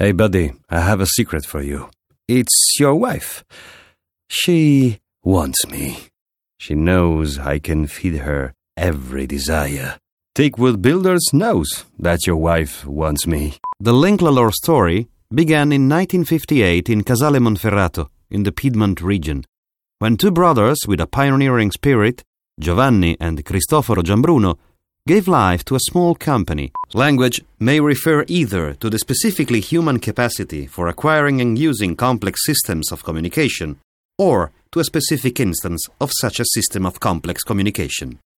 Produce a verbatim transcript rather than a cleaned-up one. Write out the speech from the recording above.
Hey, buddy, I have a secret for you. It's your wife. She wants me. She knows I can feed her every desire. Teakwood Builders knows that your wife wants me. The Linklalore story began in nineteen fifty-eight in Casale Monferrato, in the Piedmont region, when two brothers with a pioneering spirit, Giovanni and Cristoforo Giambruno, gave life to a small company. Language may refer either to the specifically human capacity for acquiring and using complex systems of communication, or to a specific instance of such a system of complex communication.